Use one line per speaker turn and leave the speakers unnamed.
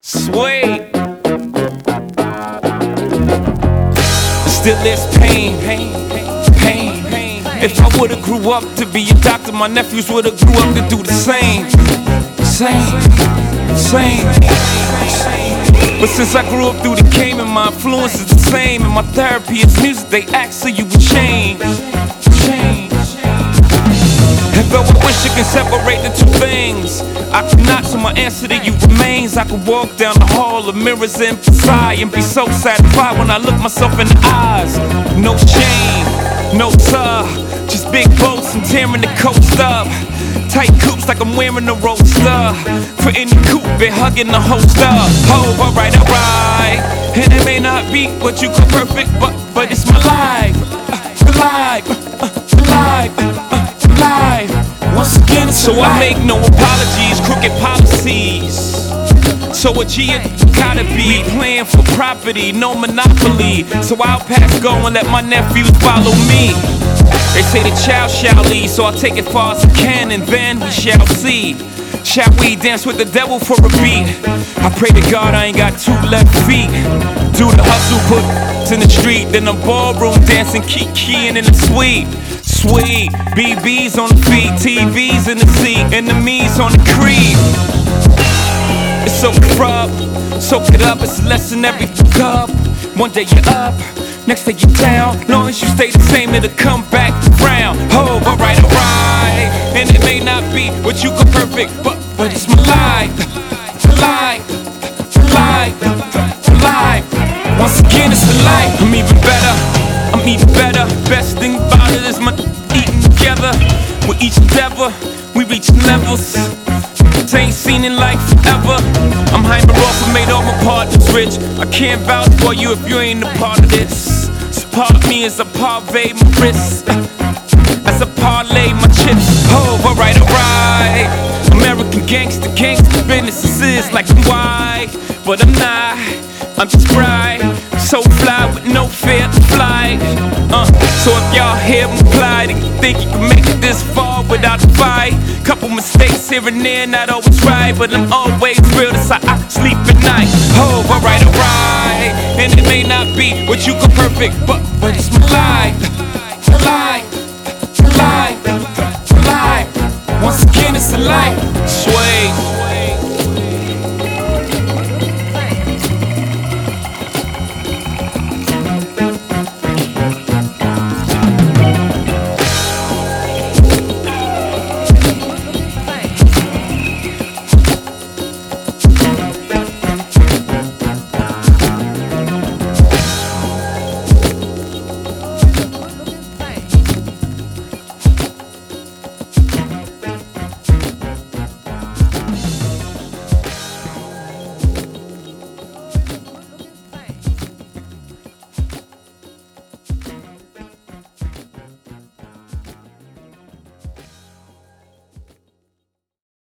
Sway. Still there's pain. If I would've grew up to be a doctor, my nephews would've grew up to do the same. But since I grew up through the game and my influence is the same, and my therapy is music, they ask so you would change. And though I wish you can separate the two things, I cannot, so my answer to you remains. I could walk down the hall of mirrors and sigh and be so satisfied when I look myself in the eyes. No shame, no tug, just big boats and tearing the coast up. Tight coops like I'm wearing a roadster. For any coupe, been hugging the host up. Oh, alright. And it may not be what you call perfect, but it's my life. Life. Once again, it's so I make no apologies, crooked policies. So a G gotta be playing for property, no monopoly. So I'll pass go and let my nephews follow me. They say the child shall lead, so I'll take it far as I can, and then we shall see. Shall we dance with the devil for a beat? I pray to God I ain't got two left feet. Do the hustle, put in the street, then the ballroom dancing, keying in the suite. Sweet, BBs on the feet, TVs in the seat, enemies on the creep. It's so corrupt, soak it up, it's less than every cup. One day you're up, next day you're down. Long as you stay the same, it'll come back around. Oh, alright. And it may not be what you call perfect, but it's my life. Once again, it's a life. I'm even better. Best thing about it is my eating together. With each endeavor, we reach levels ain't seen in life forever. I'm hyper off and made all my partners rich. I can't vouch for you if you ain't a part of this. So part of me is a parve my wrist, as I parlay my chips. Oh, alright. American gangster business is like I'm white, but I'm not. I'm just bright, so fly with no fear to fly. So if y'all hear me fly, then you think you can make it this far without a fight. Couple mistakes here and there, not always right, but I'm always real, that's how I sleep at night. Oh, alright. And it may not be what you call perfect, but it's my life. Once again, it's a life. Sway.